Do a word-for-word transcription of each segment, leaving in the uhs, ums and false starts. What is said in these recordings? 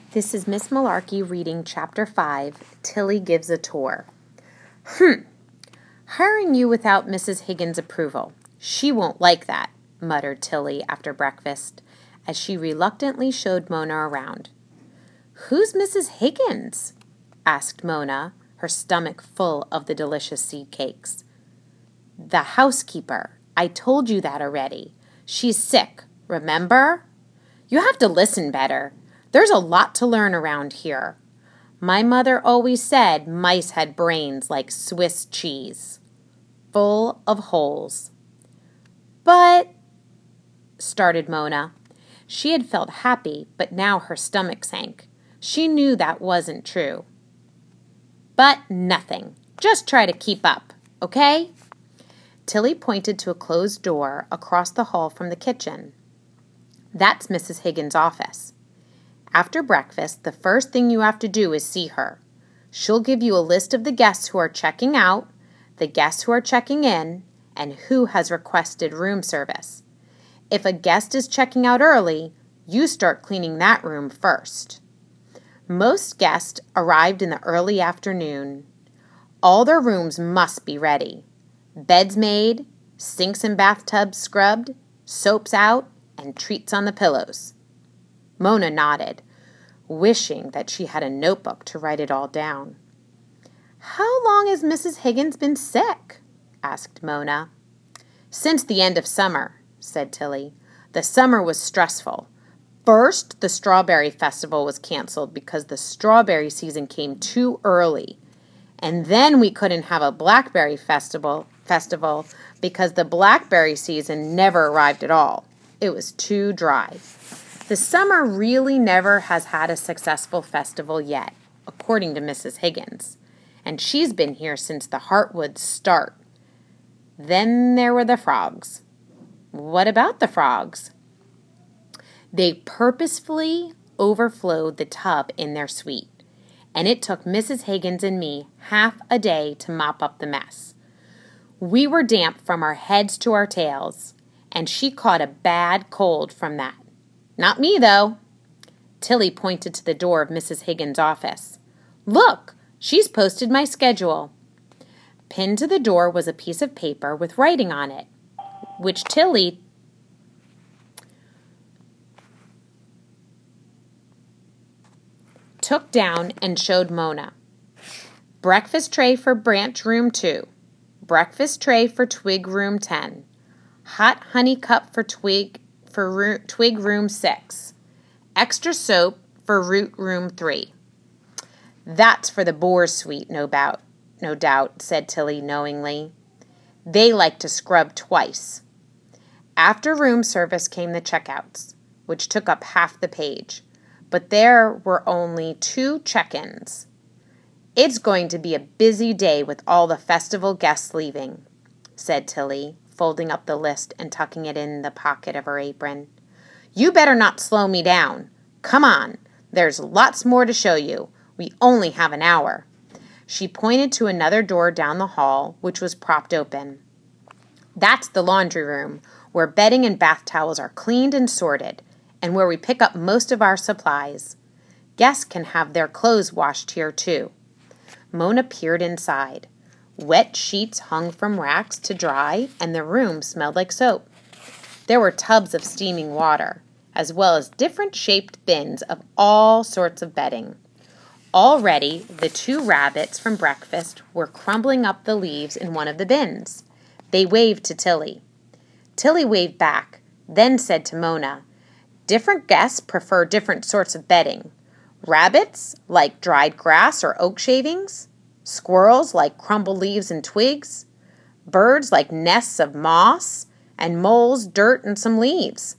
This is Miss Malarkey reading Chapter five, Tilly Gives a Tour. Hmm, hiring you without Missus Higgins' approval. She won't like that, muttered Tilly after breakfast, as she reluctantly showed Mona around. Who's Missus Higgins? Asked Mona, her stomach full of the delicious seed cakes. The housekeeper. I told you that already. She's sick, remember? You have to listen better. There's a lot to learn around here. My mother always said mice had brains like Swiss cheese, full of holes. But, started Mona. She had felt happy, but now her stomach sank. She knew that wasn't true. But nothing. Just try to keep up, okay? Tilly pointed to a closed door across the hall from the kitchen. That's Missus Higgins' office. After breakfast, the first thing you have to do is see her. She'll give you a list of the guests who are checking out, the guests who are checking in, and who has requested room service. If a guest is checking out early, you start cleaning that room first. Most guests arrived in the early afternoon. All their rooms must be ready. Beds made, sinks and bathtubs scrubbed, soaps out, and treats on the pillows. Mona nodded, wishing that she had a notebook to write it all down. How long has Missus Higgins been sick? Asked Mona. Since the end of summer, said Tilly. The summer was stressful. First, the Strawberry Festival was canceled because the strawberry season came too early. And then we couldn't have a Blackberry Festival, festival because the blackberry season never arrived at all. It was too dry. The summer really never has had a successful festival yet, according to Missus Higgins, and she's been here since the Heartwoods start. Then there were the frogs. What about the frogs? They purposefully overflowed the tub in their suite, and it took Missus Higgins and me half a day to mop up the mess. We were damp from our heads to our tails, and she caught a bad cold from that. Not me, though. Tilly pointed to the door of Missus Higgins' office. Look, she's posted my schedule. Pinned to the door was a piece of paper with writing on it, which Tilly took down and showed Mona. Breakfast tray for branch room two. Breakfast tray for twig room ten. Hot honey cup for twig for root, twig room six. Extra soap for root room three. That's for the boar's suite, no doubt, no doubt, said Tilly knowingly. They like to scrub twice. After room service came the checkouts, which took up half the page, but there were only two check-ins. It's going to be a busy day with all the festival guests leaving, said Tilly, folding up the list and tucking it in the pocket of her apron. You better not slow me down. Come on, there's lots more to show you. We only have an hour. She pointed to another door down the hall, which was propped open. That's the laundry room, where bedding and bath towels are cleaned and sorted, and where we pick up most of our supplies. Guests can have their clothes washed here, too. Mona peered inside. Wet sheets hung from racks to dry, and the room smelled like soap. There were tubs of steaming water, as well as different-shaped bins of all sorts of bedding. Already, the two rabbits from breakfast were crumbling up the leaves in one of the bins. They waved to Tilly. Tilly waved back, then said to Mona, Different guests prefer different sorts of bedding. Rabbits like dried grass or oak shavings. Squirrels like crumbled leaves and twigs. Birds like nests of moss. And moles, dirt, and some leaves.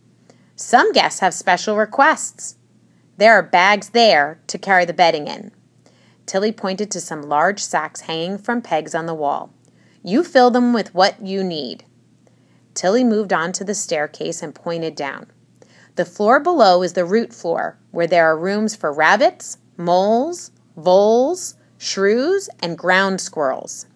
Some guests have special requests. There are bags there to carry the bedding in. Tilly pointed to some large sacks hanging from pegs on the wall. You fill them with what you need. Tilly moved on to the staircase and pointed down. The floor below is the root floor, where there are rooms for rabbits, moles, voles, shrews, and ground squirrels.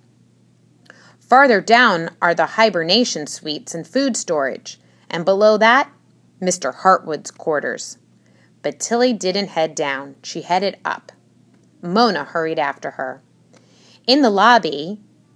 Farther down are the hibernation suites and food storage, and below that, Mister Heartwood's quarters. But Tilly didn't head down. She headed up. Mona hurried after her. In the lobby,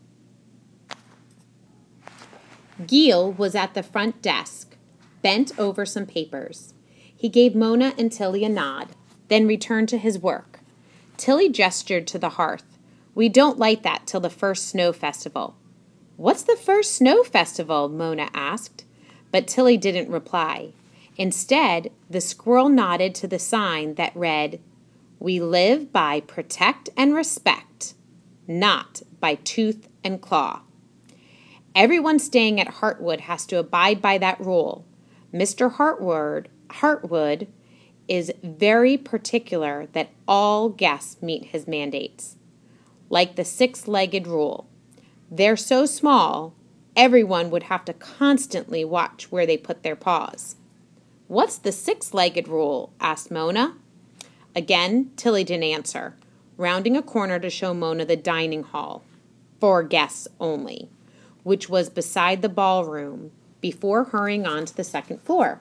Gil was at the front desk, bent over some papers. He gave Mona and Tilly a nod, then returned to his work. Tilly gestured to the hearth. We don't light that till the first snow festival. What's the first snow festival? Mona asked. But Tilly didn't reply. Instead, the squirrel nodded to the sign that read, We live by protect and respect, not by tooth and claw. Everyone staying at Heartwood has to abide by that rule. Mister Heartwood, Heartwood is very particular that all guests meet his mandates. Like the six-legged rule. They're so small, everyone would have to constantly watch where they put their paws. What's the six-legged rule? Asked Mona. Again, Tilly didn't answer, rounding a corner to show Mona the dining hall, for guests only, which was beside the ballroom, before hurrying on to the second floor.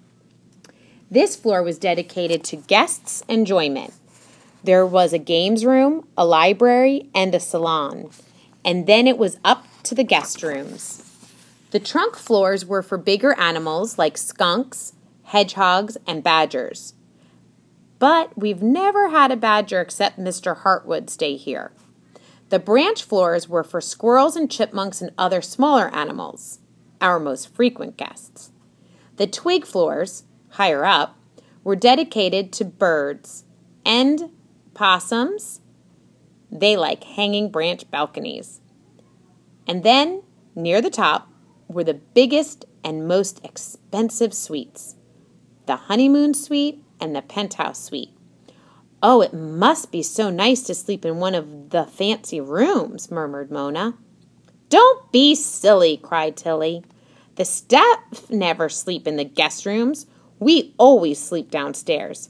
This floor was dedicated to guests' enjoyment. There was a games room, a library, and a salon, and then it was up to the guest rooms. The trunk floors were for bigger animals like skunks, hedgehogs, and badgers. But we've never had a badger except Mister Heartwood stay here. The branch floors were for squirrels and chipmunks and other smaller animals, our most frequent guests. The twig floors, higher up, were dedicated to birds and possums. They like hanging branch balconies. And then, near the top, were the biggest and most expensive suites, the honeymoon suite and the penthouse suite. Oh, it must be so nice to sleep in one of the fancy rooms, murmured Mona. Don't be silly, cried Tilly. The staff never sleep in the guest rooms. We always sleep downstairs.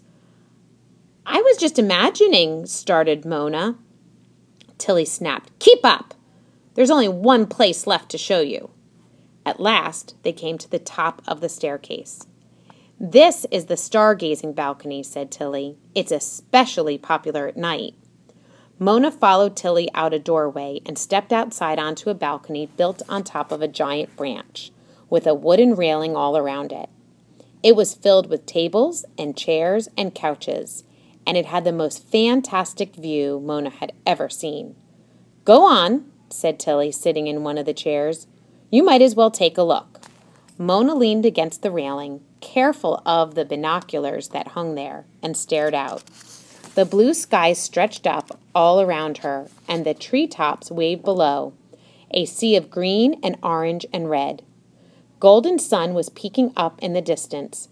I was just imagining, started Mona. Tilly snapped, Keep up! There's only one place left to show you. At last, they came to the top of the staircase. This is the stargazing balcony, said Tilly. It's especially popular at night. Mona followed Tilly out a doorway and stepped outside onto a balcony built on top of a giant branch, with a wooden railing all around it. It was filled with tables and chairs and couches, and it had the most fantastic view Mona had ever seen. Go on, said Tilly, sitting in one of the chairs. You might as well take a look. Mona leaned against the railing, careful of the binoculars that hung there, and stared out. The blue sky stretched up all around her, and the treetops waved below, a sea of green and orange and red. Golden sun was peeking up in the distance.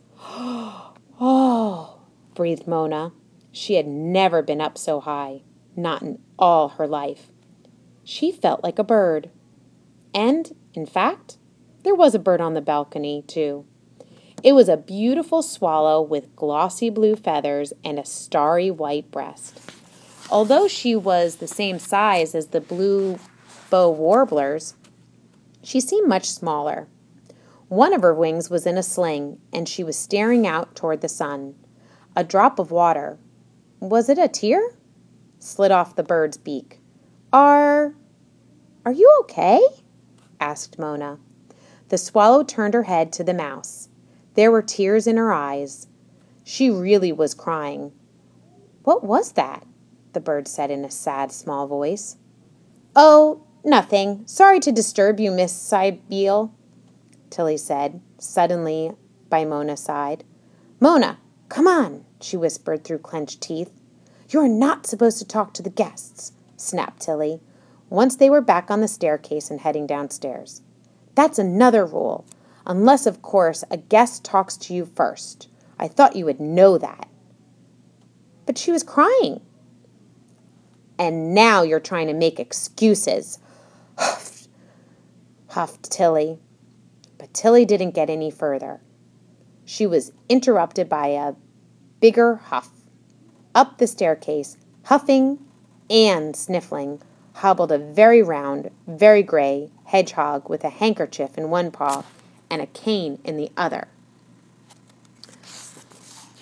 Oh, breathed Mona. She had never been up so high, not in all her life. She felt like a bird. And, in fact, there was a bird on the balcony, too. It was a beautiful swallow with glossy blue feathers and a starry white breast. Although she was the same size as the blue bow warblers, she seemed much smaller. One of her wings was in a sling, and she was staring out toward the sun. A drop of water, was it a tear? Slid off the bird's beak. Are, are you okay? Asked Mona. The swallow turned her head to the mouse. There were tears in her eyes. She really was crying. What was that? The bird said in a sad, small voice. Oh, nothing. Sorry to disturb you, Miss Sibyl, Tilly said, suddenly by Mona's side. Mona, come on, she whispered through clenched teeth. You're not supposed to talk to the guests, snapped Tilly, once they were back on the staircase and heading downstairs. That's another rule, unless, of course, a guest talks to you first. I thought you would know that. But she was crying. And now you're trying to make excuses, huffed, huffed Tilly. But Tilly didn't get any further. She was interrupted by a bigger huff. Up the staircase, huffing and sniffling, hobbled a very round, very gray hedgehog with a handkerchief in one paw and a cane in the other.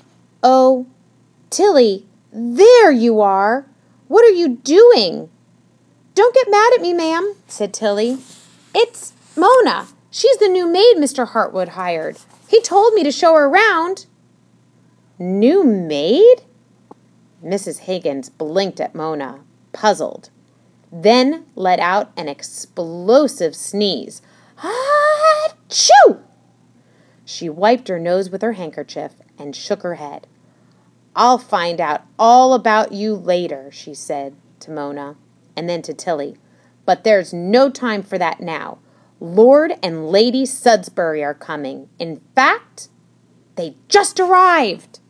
Oh, Tilly, there you are. What are you doing? Don't get mad at me, ma'am, said Tilly. It's Mona. She's the new maid Mister Hartwood hired. He told me to show her around. New maid? Missus Higgins blinked at Mona, puzzled, then let out an explosive sneeze. Achoo! She wiped her nose with her handkerchief and shook her head. I'll find out all about you later, she said to Mona, and then to Tilly. But there's no time for that now. Lord and Lady Sudsbury are coming. In fact, they just arrived.